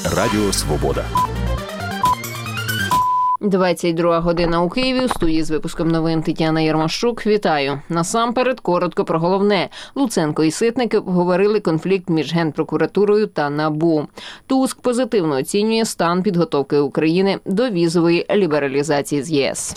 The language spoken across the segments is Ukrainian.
Радіо Свобода. 22 година у Києві. У студії з випуском новин Тетяна Ярмощук. Вітаю. Насамперед, коротко про головне. Луценко і Ситник обговорили конфлікт між Генпрокуратурою та НАБУ. Туск позитивно оцінює стан підготовки України до візової лібералізації з ЄС.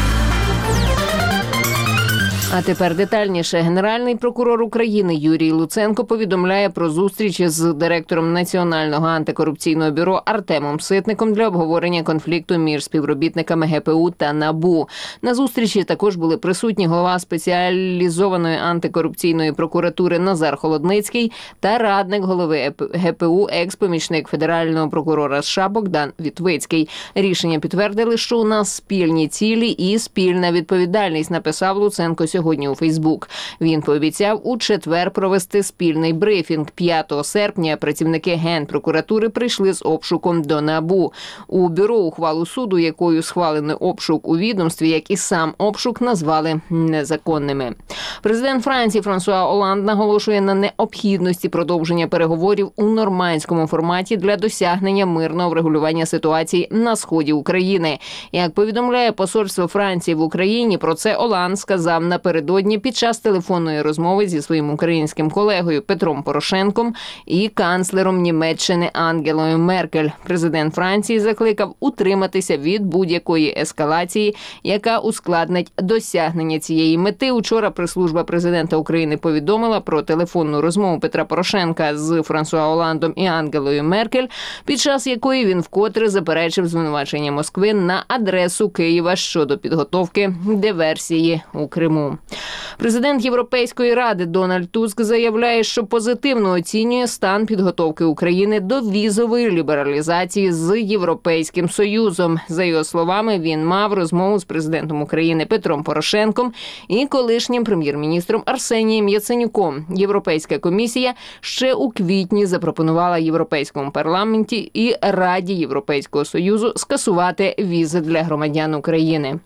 А тепер детальніше. Генеральний прокурор України Юрій Луценко повідомляє про зустріч з директором Національного антикорупційного бюро Артемом Ситником для обговорення конфлікту між співробітниками ГПУ та НАБУ. На зустрічі також були присутні голова спеціалізованої антикорупційної прокуратури Назар Холодницький та радник голови ГПУ, екс-помічник федерального прокурора США Богдан Вітвицький. Рішення підтвердили, що у нас спільні цілі і спільна відповідальність, написав Луценко сьогодні у Фейсбук. Він пообіцяв у четвер провести спільний брифінг. 5 серпня працівники Генпрокуратури прийшли з обшуком до НАБУ. У бюро ухвалу суду, якою схвалений обшук у відомстві, як і сам обшук, назвали незаконними. Президент Франції Франсуа Оланд наголошує на необхідності продовження переговорів у нормандському форматі для досягнення мирного врегулювання ситуації на сході України. Як повідомляє посольство Франції в Україні, про це Оланд сказав напередодні під час телефонної розмови зі своїм українським колегою Петром Порошенком і канцлером Німеччини Ангелою Меркель. Президент Франції закликав утриматися від будь-якої ескалації, яка ускладнить досягнення цієї мети. Учора прес-служба президента України повідомила про телефонну розмову Петра Порошенка з Франсуа Оландом і Ангелою Меркель, під час якої він вкотре заперечив звинувачення Москви на адресу Києва щодо підготовки диверсії у Криму. Президент Європейської ради Дональд Туск заявляє, що позитивно оцінює стан підготовки України до візової лібералізації з Європейським Союзом. За його словами, він мав розмову з президентом України Петром Порошенком і колишнім прем'єр-міністром Арсенієм Яценюком. Європейська комісія ще у квітні запропонувала Європейському парламенті і Раді Європейського Союзу скасувати візи для громадян України.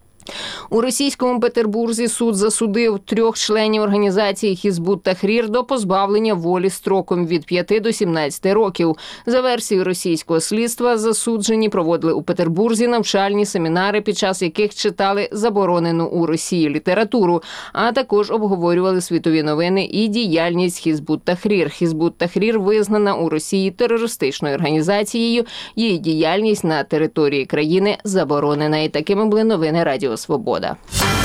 У російському Петербурзі суд засудив 3 членів організації Хізбут Тахрір до позбавлення волі строком від 5 до 17 років. За версією російського слідства, засуджені проводили у Петербурзі навчальні семінари, під час яких читали заборонену у Росії літературу, а також обговорювали світові новини і діяльність Хізбут Тахрір. Хізбут Тахрір визнана у Росії терористичною організацією, її діяльність на території країни заборонена. І такими були новини Радіо Свобода.